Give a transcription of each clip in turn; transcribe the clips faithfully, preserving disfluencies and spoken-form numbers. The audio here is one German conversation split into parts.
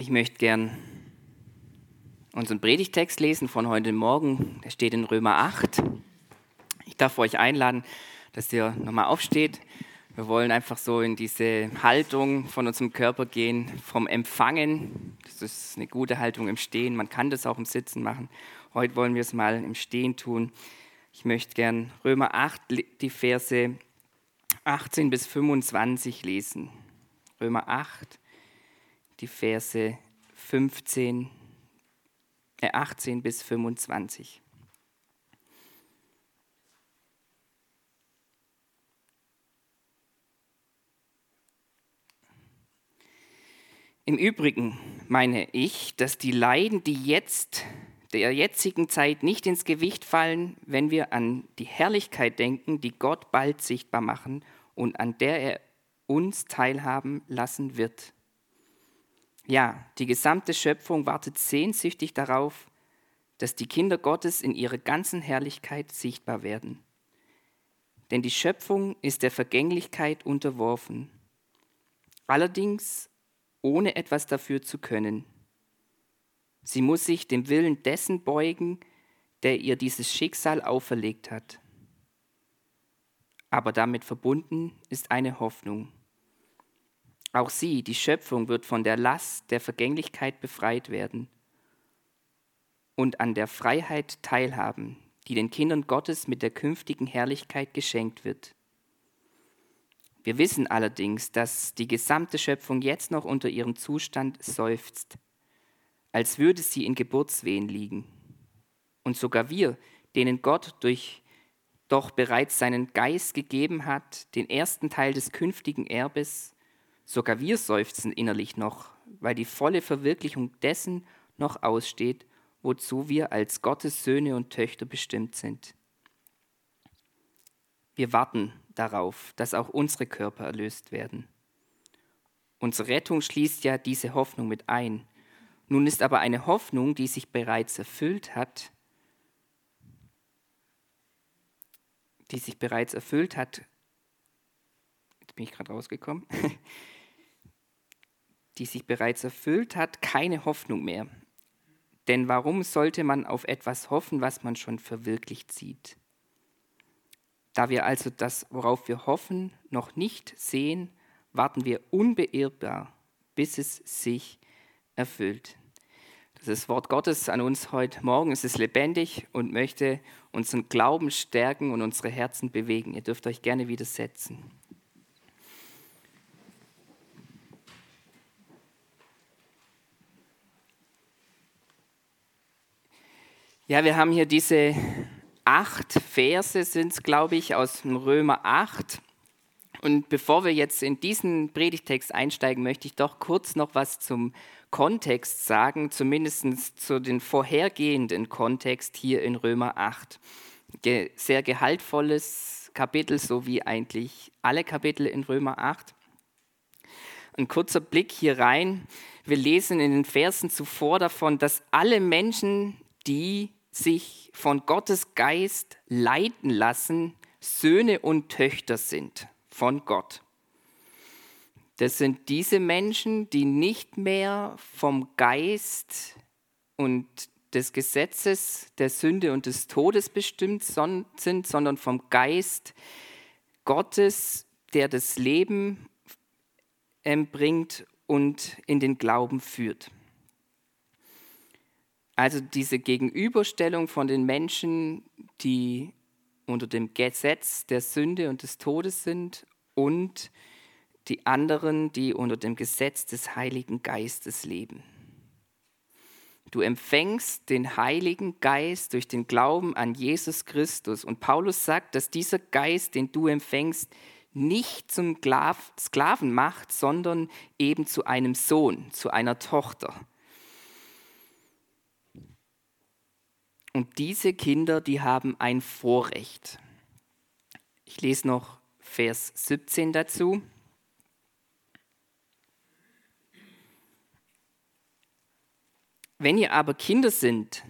Ich möchte gern unseren Predigtext lesen von heute Morgen. Der steht in Römer acht. Ich darf euch einladen, dass ihr nochmal aufsteht. Wir wollen einfach so in diese Haltung von unserem Körper gehen, vom Empfangen. Das ist eine gute Haltung im Stehen. Man kann das auch im Sitzen machen. Heute wollen wir es mal im Stehen tun. Ich möchte gern Römer acht, die Verse achtzehn bis fünfundzwanzig lesen. Römer acht, die Verse fünfzehn, äh achtzehn bis fünfundzwanzig. Im Übrigen meine ich, dass die Leiden, die jetzt der jetzigen Zeit nicht ins Gewicht fallen, wenn wir an die Herrlichkeit denken, die Gott bald sichtbar machen und an der er uns teilhaben lassen wird. Ja, die gesamte Schöpfung wartet sehnsüchtig darauf, dass die Kinder Gottes in ihrer ganzen Herrlichkeit sichtbar werden. Denn die Schöpfung ist der Vergänglichkeit unterworfen, allerdings ohne etwas dafür zu können. Sie muss sich dem Willen dessen beugen, der ihr dieses Schicksal auferlegt hat. Aber damit verbunden ist eine Hoffnung. Auch sie, die Schöpfung, wird von der Last der Vergänglichkeit befreit werden und an der Freiheit teilhaben, die den Kindern Gottes mit der künftigen Herrlichkeit geschenkt wird. Wir wissen allerdings, dass die gesamte Schöpfung jetzt noch unter ihrem Zustand seufzt, als würde sie in Geburtswehen liegen. Und sogar wir, denen Gott durch doch bereits seinen Geist gegeben hat, den ersten Teil des künftigen Erbes, sogar wir seufzen innerlich noch, weil die volle Verwirklichung dessen noch aussteht, wozu wir als Gottes Söhne und Töchter bestimmt sind. Wir warten darauf, dass auch unsere Körper erlöst werden. Unsere Rettung schließt ja diese Hoffnung mit ein. Nun ist aber eine Hoffnung, die sich bereits erfüllt hat, die sich bereits erfüllt hat, jetzt bin ich gerade rausgekommen, die sich bereits erfüllt hat, keine Hoffnung mehr. Denn warum sollte man auf etwas hoffen, was man schon verwirklicht sieht? Da wir also das, worauf wir hoffen, noch nicht sehen, warten wir unbeirrbar, bis es sich erfüllt. Das ist das Wort Gottes an uns heute Morgen. Es ist lebendig und möchte unseren Glauben stärken und unsere Herzen bewegen. Ihr dürft euch gerne wieder setzen. Ja, wir haben hier diese acht Verse, sind es, glaube ich, aus dem Römer acht. Und bevor wir jetzt in diesen Predigtext einsteigen, möchte ich doch kurz noch was zum Kontext sagen, zumindest zu den vorhergehenden Kontext hier in Römer acht. Ge- sehr gehaltvolles Kapitel, so wie eigentlich alle Kapitel in Römer acht. Ein kurzer Blick hier rein. Wir lesen in den Versen zuvor davon, dass alle Menschen, die sich von Gottes Geist leiten lassen, Söhne und Töchter sind von Gott. Das sind diese Menschen, die nicht mehr vom Geist und des Gesetzes der Sünde und des Todes bestimmt sind, sondern vom Geist Gottes, der das Leben bringt und in den Glauben führt. Also diese Gegenüberstellung von den Menschen, die unter dem Gesetz der Sünde und des Todes sind, und die anderen, die unter dem Gesetz des Heiligen Geistes leben. Du empfängst den Heiligen Geist durch den Glauben an Jesus Christus. Und Paulus sagt, dass dieser Geist, den du empfängst, nicht zum Sklaven macht, sondern eben zu einem Sohn, zu einer Tochter. Und diese Kinder, die haben ein Vorrecht. Ich lese noch Vers siebzehn dazu. Wenn ihr aber Kinder sind,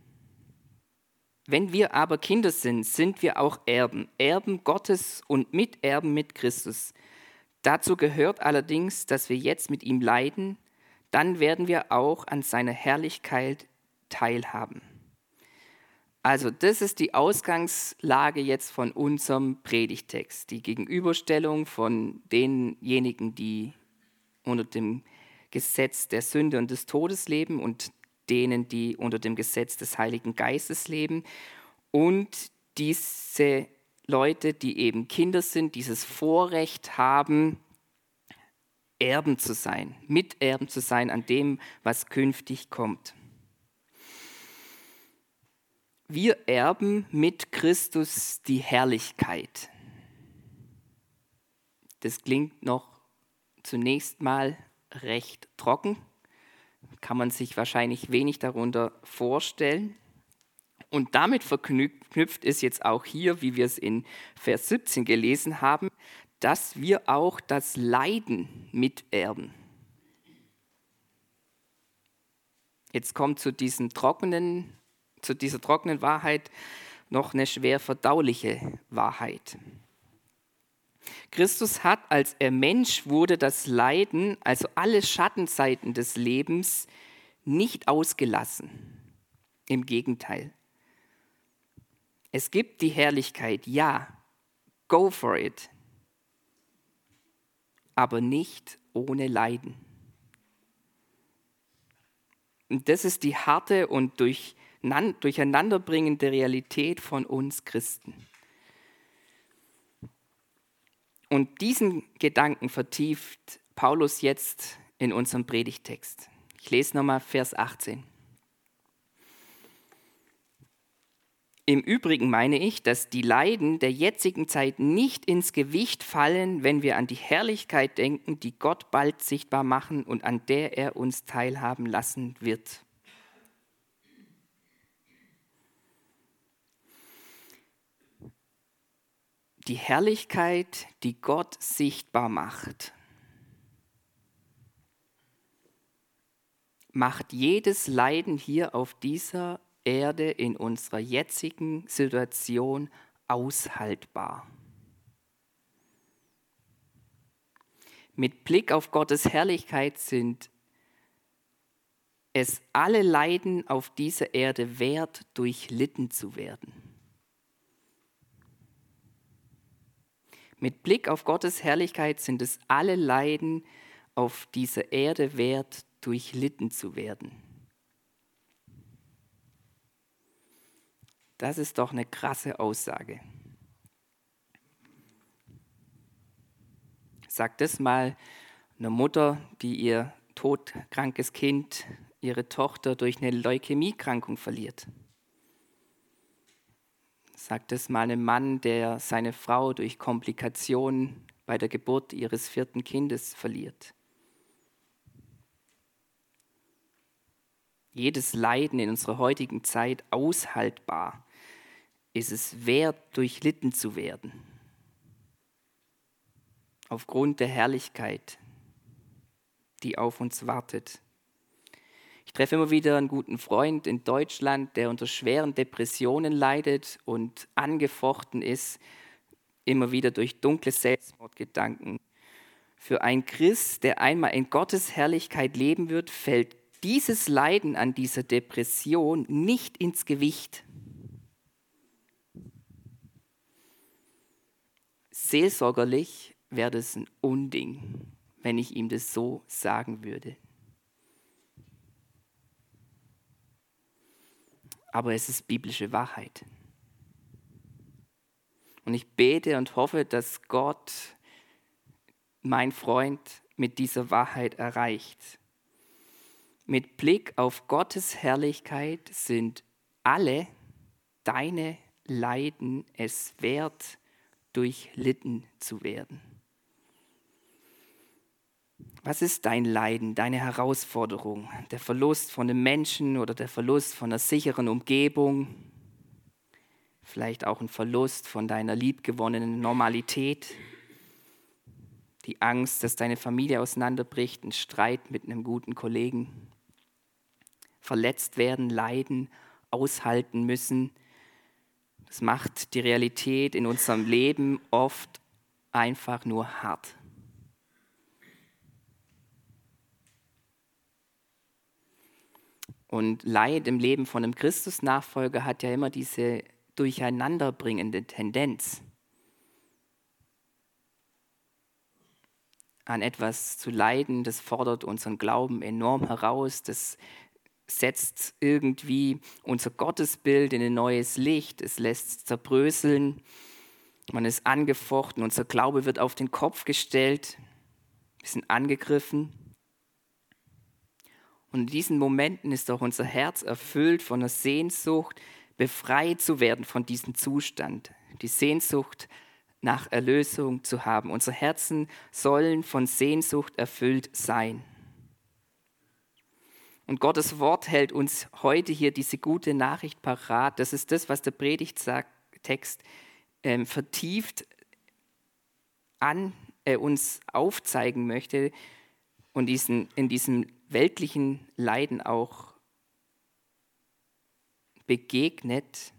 wenn wir aber Kinder sind, sind wir auch Erben, Erben Gottes und Miterben mit Christus. Dazu gehört allerdings, dass wir jetzt mit ihm leiden, dann werden wir auch an seiner Herrlichkeit teilhaben. Also das ist die Ausgangslage jetzt von unserem Predigtext, die Gegenüberstellung von denjenigen, die unter dem Gesetz der Sünde und des Todes leben und denen, die unter dem Gesetz des Heiligen Geistes leben, und diese Leute, die eben Kinder sind, dieses Vorrecht haben, Erben zu sein, Miterben zu sein an dem, was künftig kommt. Wir erben mit Christus die Herrlichkeit. Das klingt noch zunächst mal recht trocken, kann man sich wahrscheinlich wenig darunter vorstellen. Und damit verknüpft ist jetzt auch hier, wie wir es in Vers siebzehn gelesen haben, dass wir auch das Leiden miterben. Jetzt kommt zu diesem trockenen zu dieser trockenen Wahrheit noch eine schwer verdauliche Wahrheit. Christus hat, als er Mensch wurde, das Leiden, also alle Schattenseiten des Lebens, nicht ausgelassen. Im Gegenteil. Es gibt die Herrlichkeit, ja, go for it, aber nicht ohne Leiden. Und das ist die harte und durch durcheinanderbringende Realität von uns Christen. Und diesen Gedanken vertieft Paulus jetzt in unserem Predigtext. Ich lese nochmal Vers achtzehn. Im Übrigen meine ich, dass die Leiden der jetzigen Zeit nicht ins Gewicht fallen, wenn wir an die Herrlichkeit denken, die Gott bald sichtbar machen und an der er uns teilhaben lassen wird. Die Herrlichkeit, die Gott sichtbar macht, macht jedes Leiden hier auf dieser Erde in unserer jetzigen Situation aushaltbar. Mit Blick auf Gottes Herrlichkeit sind es alle Leiden auf dieser Erde wert, durchlitten zu werden. Mit Blick auf Gottes Herrlichkeit sind es alle Leiden auf dieser Erde wert, durchlitten zu werden. Das ist doch eine krasse Aussage. Sagt das mal einer Mutter, die ihr todkrankes Kind, ihre Tochter durch eine Leukämiekrankung verliert. Sagt es mal einem Mann, der seine Frau durch Komplikationen bei der Geburt ihres vierten Kindes verliert. Jedes Leiden in unserer heutigen Zeit aushaltbar, ist es wert, durchlitten zu werden. Aufgrund der Herrlichkeit, die auf uns wartet. Ich treffe immer wieder einen guten Freund in Deutschland, der unter schweren Depressionen leidet und angefochten ist, immer wieder durch dunkle Selbstmordgedanken. Für einen Christ, der einmal in Gottes Herrlichkeit leben wird, fällt dieses Leiden an dieser Depression nicht ins Gewicht. Seelsorgerlich wäre das ein Unding, wenn ich ihm das so sagen würde. Aber es ist biblische Wahrheit. Und ich bete und hoffe, dass Gott, mein Freund, mit dieser Wahrheit erreicht. Mit Blick auf Gottes Herrlichkeit sind alle deine Leiden es wert, durchlitten zu werden. Was ist dein Leiden, deine Herausforderung? Der Verlust von einem Menschen oder der Verlust von einer sicheren Umgebung? Vielleicht auch ein Verlust von deiner liebgewonnenen Normalität? Die Angst, dass deine Familie auseinanderbricht, ein Streit mit einem guten Kollegen? Verletzt werden, leiden, aushalten müssen. Das macht die Realität in unserem Leben oft einfach nur hart. Und Leid im Leben von einem Christusnachfolger hat ja immer diese durcheinanderbringende Tendenz, an etwas zu leiden. Das fordert unseren Glauben enorm heraus. Das setzt irgendwie unser Gottesbild in ein neues Licht. Es lässt zerbröseln. Man ist angefochten. Unser Glaube wird auf den Kopf gestellt. Wir sind angegriffen. Und in diesen Momenten ist auch unser Herz erfüllt von einer Sehnsucht, befreit zu werden von diesem Zustand. Die Sehnsucht nach Erlösung zu haben. Unsere Herzen sollen von Sehnsucht erfüllt sein. Und Gottes Wort hält uns heute hier diese gute Nachricht parat. Das ist das, was der Predigttext ähm, vertieft an äh, uns aufzeigen möchte und diesen, in diesem weltlichen Leiden auch begegnet.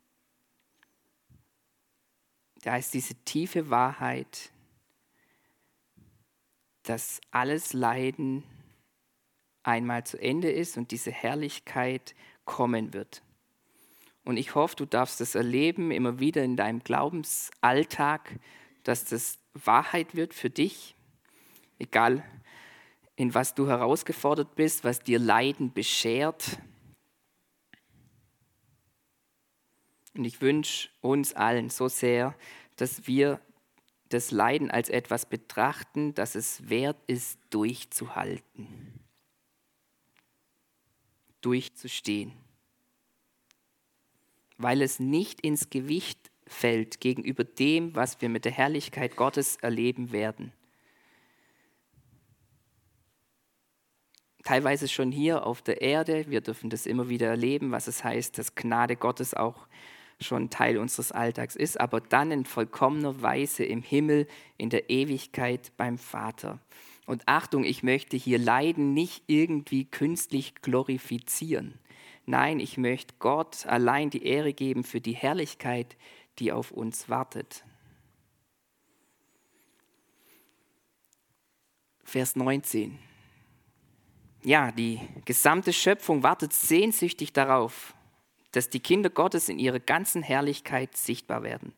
Da ist diese tiefe Wahrheit, dass alles Leiden einmal zu Ende ist und diese Herrlichkeit kommen wird. Und ich hoffe, du darfst das erleben, immer wieder in deinem Glaubensalltag, dass das Wahrheit wird für dich, egal in was du herausgefordert bist, was dir Leiden beschert. Und ich wünsche uns allen so sehr, dass wir das Leiden als etwas betrachten, das es wert ist, durchzuhalten, durchzustehen, weil es nicht ins Gewicht fällt gegenüber dem, was wir mit der Herrlichkeit Gottes erleben werden. Teilweise schon hier auf der Erde, wir dürfen das immer wieder erleben, was es heißt, dass Gnade Gottes auch schon Teil unseres Alltags ist, aber dann in vollkommener Weise im Himmel, in der Ewigkeit beim Vater. Und Achtung, ich möchte hier Leiden nicht irgendwie künstlich glorifizieren. Nein, ich möchte Gott allein die Ehre geben für die Herrlichkeit, die auf uns wartet. Vers neunzehn. Ja, die gesamte Schöpfung wartet sehnsüchtig darauf, dass die Kinder Gottes in ihrer ganzen Herrlichkeit sichtbar werden.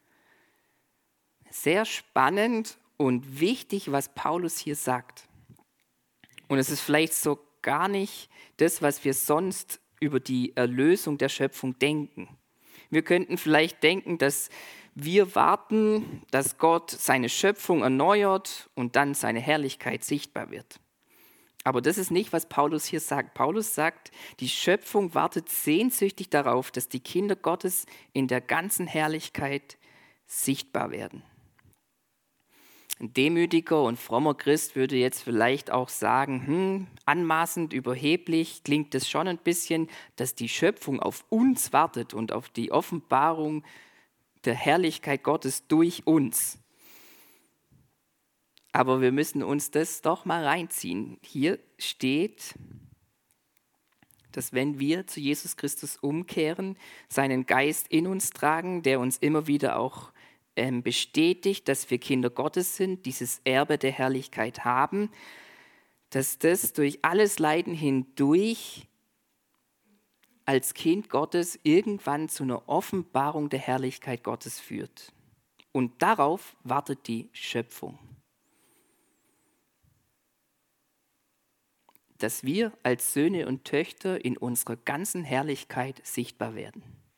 Sehr spannend und wichtig, was Paulus hier sagt. Und es ist vielleicht so gar nicht das, was wir sonst über die Erlösung der Schöpfung denken. Wir könnten vielleicht denken, dass wir warten, dass Gott seine Schöpfung erneuert und dann seine Herrlichkeit sichtbar wird. Aber das ist nicht, was Paulus hier sagt. Paulus sagt, die Schöpfung wartet sehnsüchtig darauf, dass die Kinder Gottes in der ganzen Herrlichkeit sichtbar werden. Ein demütiger und frommer Christ würde jetzt vielleicht auch sagen, hm, anmaßend, überheblich klingt es schon ein bisschen, dass die Schöpfung auf uns wartet und auf die Offenbarung der Herrlichkeit Gottes durch uns. Aber wir müssen uns das doch mal reinziehen. Hier steht, dass wenn wir zu Jesus Christus umkehren, seinen Geist in uns tragen, der uns immer wieder auch ähm, bestätigt, dass wir Kinder Gottes sind, dieses Erbe der Herrlichkeit haben, dass das durch alles Leiden hindurch als Kind Gottes irgendwann zu einer Offenbarung der Herrlichkeit Gottes führt. Und darauf wartet die Schöpfung. Dass wir als Söhne und Töchter in unserer ganzen Herrlichkeit sichtbar werden.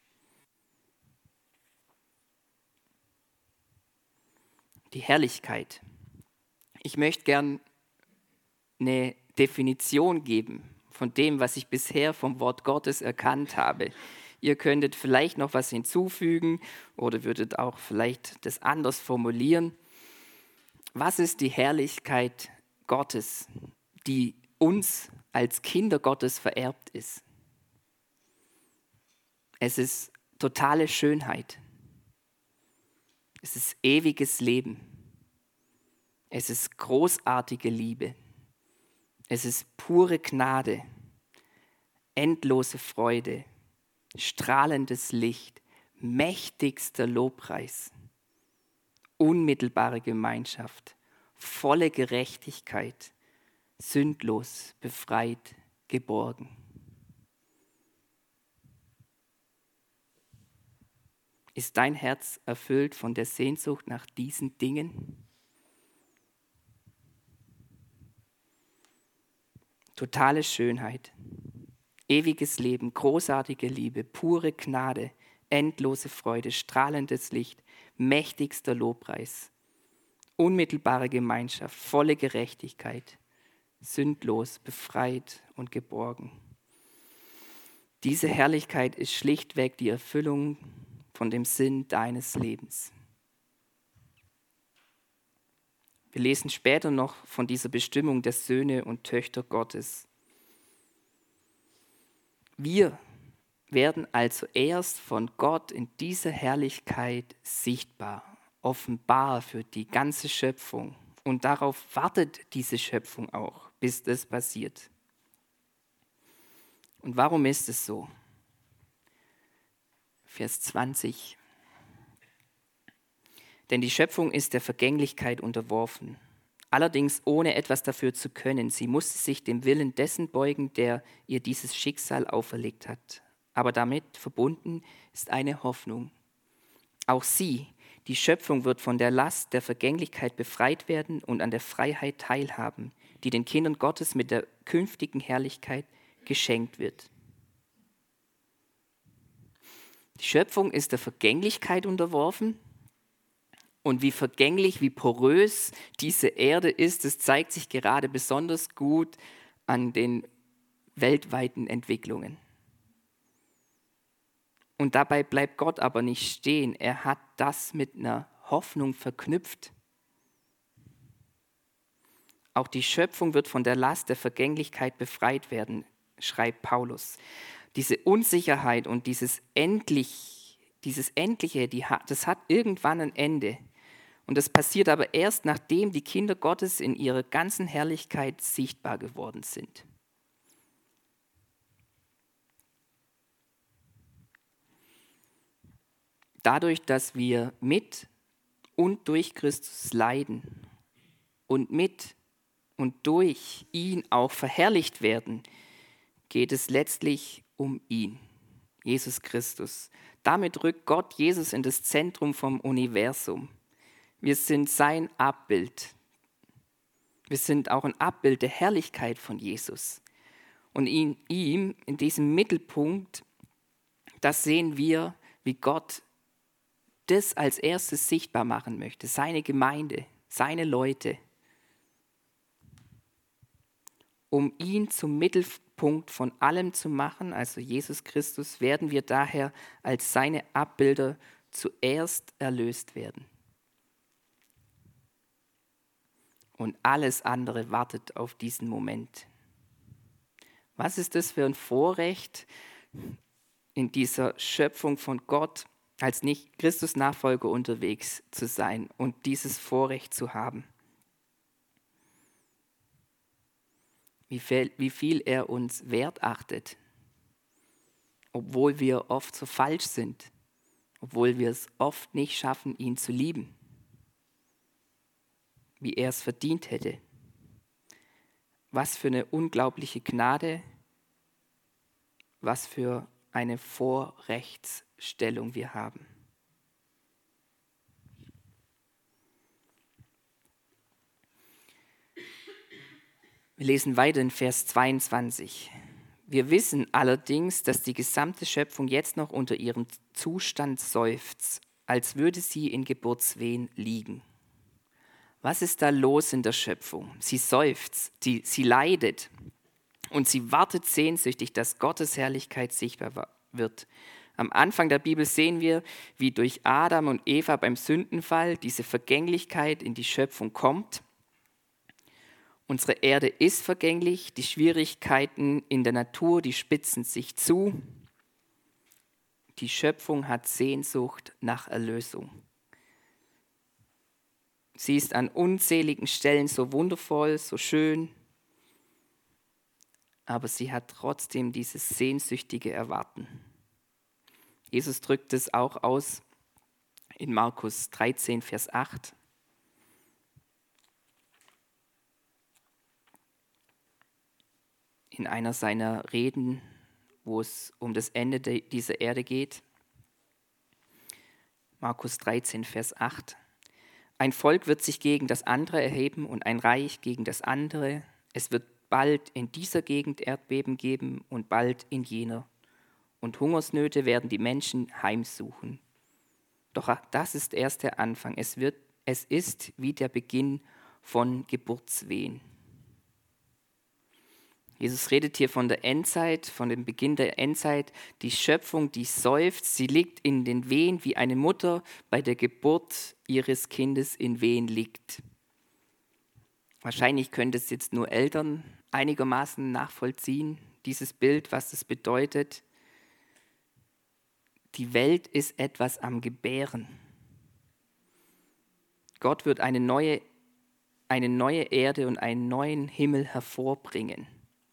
Die Herrlichkeit. Ich möchte gern eine Definition geben von dem, was ich bisher vom Wort Gottes erkannt habe. Ihr könntet vielleicht noch was hinzufügen oder würdet auch vielleicht das anders formulieren. Was ist die Herrlichkeit Gottes, die uns als Kinder Gottes vererbt ist? Es ist totale Schönheit. Es ist ewiges Leben. Es ist großartige Liebe. Es ist pure Gnade, endlose Freude, strahlendes Licht, mächtigster Lobpreis, unmittelbare Gemeinschaft, volle Gerechtigkeit, sündlos, befreit, geborgen. Ist dein Herz erfüllt von der Sehnsucht nach diesen Dingen? Totale Schönheit, ewiges Leben, großartige Liebe, pure Gnade, endlose Freude, strahlendes Licht, mächtigster Lobpreis, unmittelbare Gemeinschaft, volle Gerechtigkeit, sündlos, befreit und geborgen. Diese Herrlichkeit ist schlichtweg die Erfüllung von dem Sinn deines Lebens. Wir lesen später noch von dieser Bestimmung der Söhne und Töchter Gottes. Wir werden also erst von Gott in dieser Herrlichkeit sichtbar, offenbar für die ganze Schöpfung. Und darauf wartet diese Schöpfung auch, bis das passiert. Und warum ist es so? Vers zwanzig. Denn die Schöpfung ist der Vergänglichkeit unterworfen, allerdings ohne etwas dafür zu können. Sie musste sich dem Willen dessen beugen, der ihr dieses Schicksal auferlegt hat. Aber damit verbunden ist eine Hoffnung. Auch sie, die Schöpfung, wird von der Last der Vergänglichkeit befreit werden und an der Freiheit teilhaben, die den Kindern Gottes mit der künftigen Herrlichkeit geschenkt wird. Die Schöpfung ist der Vergänglichkeit unterworfen. Und wie vergänglich, wie porös diese Erde ist, das zeigt sich gerade besonders gut an den weltweiten Entwicklungen. Und dabei bleibt Gott aber nicht stehen. Er hat das mit einer Hoffnung verknüpft. Auch die Schöpfung wird von der Last der Vergänglichkeit befreit werden, schreibt Paulus. Diese Unsicherheit und dieses Endlich, dieses Endliche, die hat, das hat irgendwann ein Ende. Und das passiert aber erst, nachdem die Kinder Gottes in ihrer ganzen Herrlichkeit sichtbar geworden sind. Dadurch, dass wir mit und durch Christus leiden und mit und durch ihn auch verherrlicht werden, geht es letztlich um ihn, Jesus Christus. Damit rückt Gott Jesus in das Zentrum vom Universum. Wir sind sein Abbild. Wir sind auch ein Abbild der Herrlichkeit von Jesus. Und in ihm, in diesem Mittelpunkt, das sehen wir, wie Gott das als erstes sichtbar machen möchte. Seine Gemeinde, seine Leute. Um ihn zum Mittelpunkt von allem zu machen, also Jesus Christus, werden wir daher als seine Abbilder zuerst erlöst werden. Und alles andere wartet auf diesen Moment. Was ist das für ein Vorrecht, in dieser Schöpfung von Gott als Nicht-Christus-Nachfolger unterwegs zu sein und dieses Vorrecht zu haben? Wie viel, wie viel er uns wert achtet, obwohl wir oft so falsch sind, obwohl wir es oft nicht schaffen, ihn zu lieben, wie er es verdient hätte. Was für eine unglaubliche Gnade, was für eine Vorrechtsstellung wir haben. Wir lesen weiter in Vers zweiundzwanzig. Wir wissen allerdings, dass die gesamte Schöpfung jetzt noch unter ihrem Zustand seufzt, als würde sie in Geburtswehen liegen. Was ist da los in der Schöpfung? Sie seufzt, sie, sie leidet und sie wartet sehnsüchtig, dass Gottes Herrlichkeit sichtbar wird. Am Anfang der Bibel sehen wir, wie durch Adam und Eva beim Sündenfall diese Vergänglichkeit in die Schöpfung kommt. Unsere Erde ist vergänglich, die Schwierigkeiten in der Natur, die spitzen sich zu. Die Schöpfung hat Sehnsucht nach Erlösung. Sie ist an unzähligen Stellen so wundervoll, so schön, aber sie hat trotzdem dieses sehnsüchtige Erwarten. Jesus drückt es auch aus in Markus dreizehn, Vers acht. In einer seiner Reden, wo es um das Ende dieser Erde geht. Markus dreizehn, Vers acht. Ein Volk wird sich gegen das andere erheben und ein Reich gegen das andere. Es wird bald in dieser Gegend Erdbeben geben und bald in jener. Und Hungersnöte werden die Menschen heimsuchen. Doch auch das ist erst der Anfang. Es wird, es ist wie der Beginn von Geburtswehen. Jesus redet hier von der Endzeit, von dem Beginn der Endzeit. Die Schöpfung, die seufzt, sie liegt in den Wehen, wie eine Mutter bei der Geburt ihres Kindes in Wehen liegt. Wahrscheinlich können es jetzt nur Eltern einigermaßen nachvollziehen, dieses Bild, was es bedeutet. Die Welt ist etwas am Gebären. Gott wird eine neue, eine neue Erde und einen neuen Himmel hervorbringen.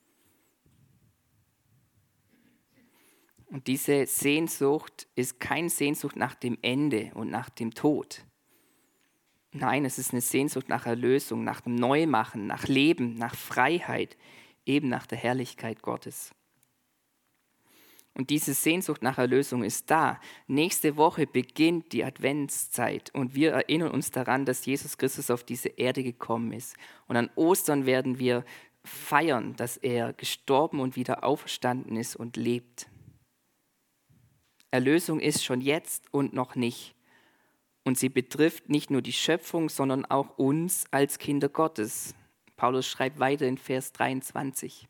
Und diese Sehnsucht ist keine Sehnsucht nach dem Ende und nach dem Tod. Nein, es ist eine Sehnsucht nach Erlösung, nach dem Neumachen, nach Leben, nach Freiheit, eben nach der Herrlichkeit Gottes. Und diese Sehnsucht nach Erlösung ist da. Nächste Woche beginnt die Adventszeit und wir erinnern uns daran, dass Jesus Christus auf diese Erde gekommen ist. Und an Ostern werden wir feiern, dass er gestorben und wieder auferstanden ist und lebt. Erlösung ist schon jetzt und noch nicht. Und sie betrifft nicht nur die Schöpfung, sondern auch uns als Kinder Gottes. Paulus schreibt weiter in Vers dreiundzwanzig.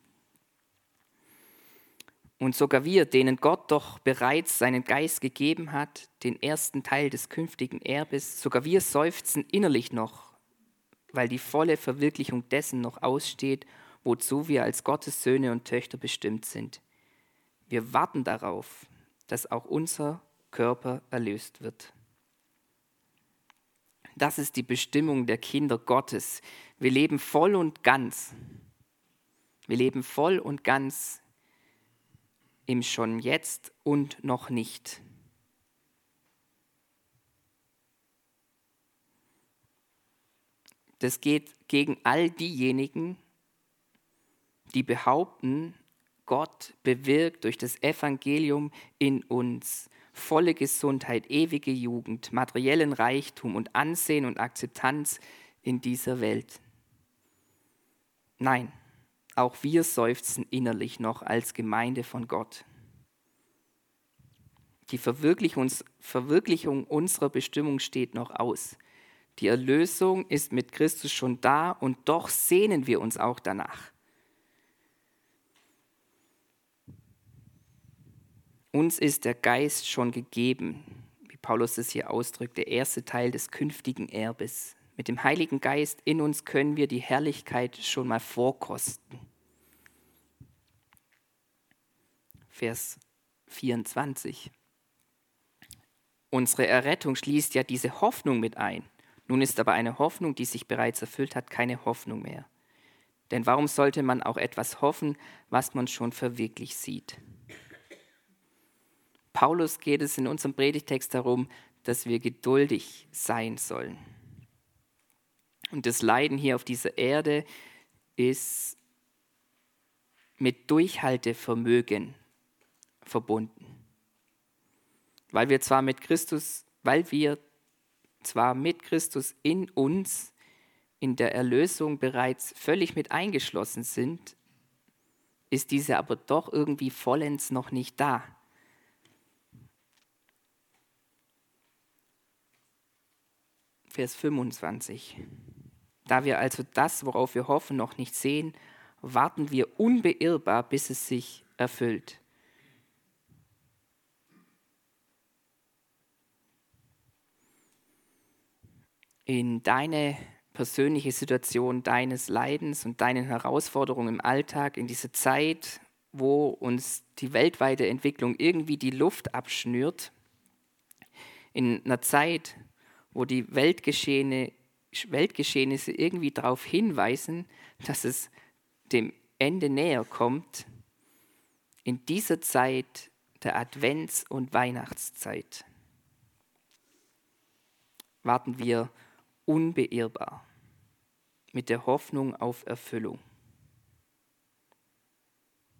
Und sogar wir, denen Gott doch bereits seinen Geist gegeben hat, den ersten Teil des künftigen Erbes, sogar wir seufzen innerlich noch, weil die volle Verwirklichung dessen noch aussteht, wozu wir als Gottes Söhne und Töchter bestimmt sind. Wir warten darauf, dass auch unser Körper erlöst wird. Das ist die Bestimmung der Kinder Gottes. Wir leben voll und ganz. Wir leben voll und ganz im Schon jetzt und noch nicht. Das geht gegen all diejenigen, die behaupten, Gott bewirkt durch das Evangelium in uns volle Gesundheit, ewige Jugend, materiellen Reichtum und Ansehen und Akzeptanz in dieser Welt. Nein, auch wir seufzen innerlich noch als Gemeinde von Gott. Die Verwirklichung, Verwirklichung unserer Bestimmung steht noch aus. Die Erlösung ist mit Christus schon da und doch sehnen wir uns auch danach. Uns ist der Geist schon gegeben, wie Paulus es hier ausdrückt, der erste Teil des künftigen Erbes. Mit dem Heiligen Geist in uns können wir die Herrlichkeit schon mal vorkosten. Vers vierundzwanzig. Unsere Errettung schließt ja diese Hoffnung mit ein. Nun ist aber eine Hoffnung, die sich bereits erfüllt hat, keine Hoffnung mehr. Denn warum sollte man auch etwas hoffen, was man schon verwirklicht sieht? Paulus geht es in unserem Predigtext darum, dass wir geduldig sein sollen. Und das Leiden hier auf dieser Erde ist mit Durchhaltevermögen verbunden. Weil wir zwar mit Christus, weil wir zwar mit Christus in uns in der Erlösung bereits völlig mit eingeschlossen sind, ist diese aber doch irgendwie vollends noch nicht da. Vers fünfundzwanzig. Da wir also das, worauf wir hoffen, noch nicht sehen, warten wir unbeirrbar, bis es sich erfüllt. In deine persönliche Situation deines Leidens und deinen Herausforderungen im Alltag, in diese Zeit, wo uns die weltweite Entwicklung irgendwie die Luft abschnürt, in einer Zeit, wo die Weltgeschehene, Weltgeschehnisse irgendwie darauf hinweisen, dass es dem Ende näher kommt, in dieser Zeit der Advents- und Weihnachtszeit warten wir unbeirrbar mit der Hoffnung auf Erfüllung,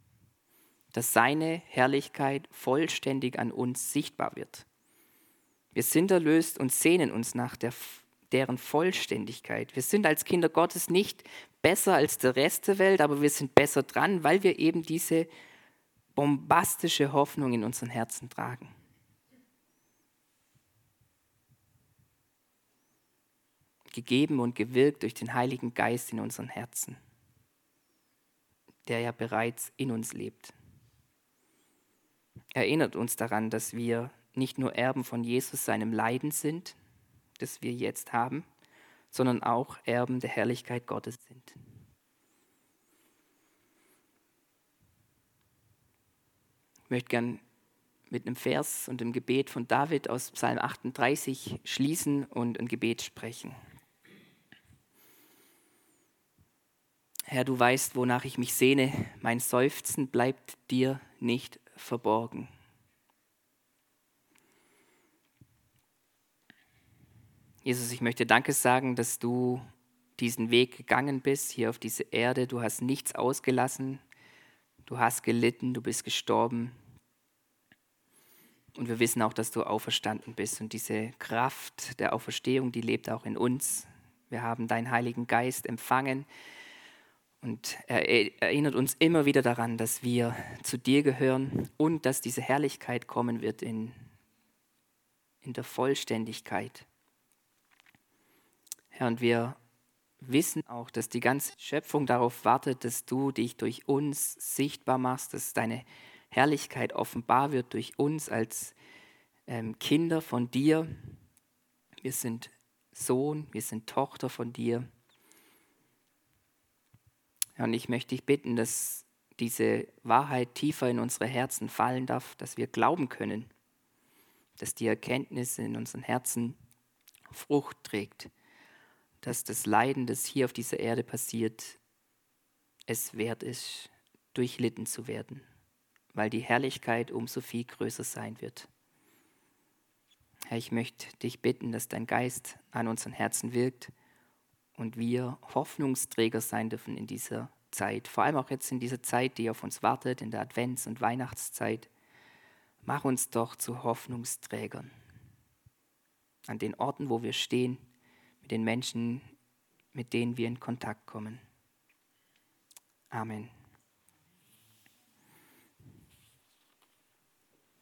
dass seine Herrlichkeit vollständig an uns sichtbar wird. Wir sind erlöst und sehnen uns nach der, deren Vollständigkeit. Wir sind als Kinder Gottes nicht besser als der Rest der Welt, aber wir sind besser dran, weil wir eben diese bombastische Hoffnung in unseren Herzen tragen. Gegeben und gewirkt durch den Heiligen Geist in unseren Herzen, der ja bereits in uns lebt. Erinnert uns daran, dass wir nicht nur Erben von Jesus, seinem Leiden sind, das wir jetzt haben, sondern auch Erben der Herrlichkeit Gottes sind. Ich möchte gern mit einem Vers und einem Gebet von David aus Psalm achtunddreißig schließen und ein Gebet sprechen. Herr, du weißt, wonach ich mich sehne, mein Seufzen bleibt dir nicht verborgen. Jesus, ich möchte Danke sagen, dass du diesen Weg gegangen bist, hier auf diese Erde. Du hast nichts ausgelassen, du hast gelitten, du bist gestorben. Und wir wissen auch, dass du auferstanden bist. Und diese Kraft der Auferstehung, die lebt auch in uns. Wir haben deinen Heiligen Geist empfangen. Und er erinnert uns immer wieder daran, dass wir zu dir gehören und dass diese Herrlichkeit kommen wird in, in der Vollständigkeit. Herr, und wir wissen auch, dass die ganze Schöpfung darauf wartet, dass du dich durch uns sichtbar machst, dass deine Herrlichkeit offenbar wird durch uns als ähm, Kinder von dir. Wir sind Sohn, wir sind Tochter von dir. Ja, und ich möchte dich bitten, dass diese Wahrheit tiefer in unsere Herzen fallen darf, dass wir glauben können, dass die Erkenntnis in unseren Herzen Frucht trägt, dass das Leiden, das hier auf dieser Erde passiert, es wert ist, durchlitten zu werden, weil die Herrlichkeit umso viel größer sein wird. Herr, ich möchte dich bitten, dass dein Geist an unseren Herzen wirkt und wir Hoffnungsträger sein dürfen in dieser Zeit, vor allem auch jetzt in dieser Zeit, die auf uns wartet, in der Advents- und Weihnachtszeit. Mach uns doch zu Hoffnungsträgern an den Orten, wo wir stehen, mit den Menschen, mit denen wir in Kontakt kommen. Amen.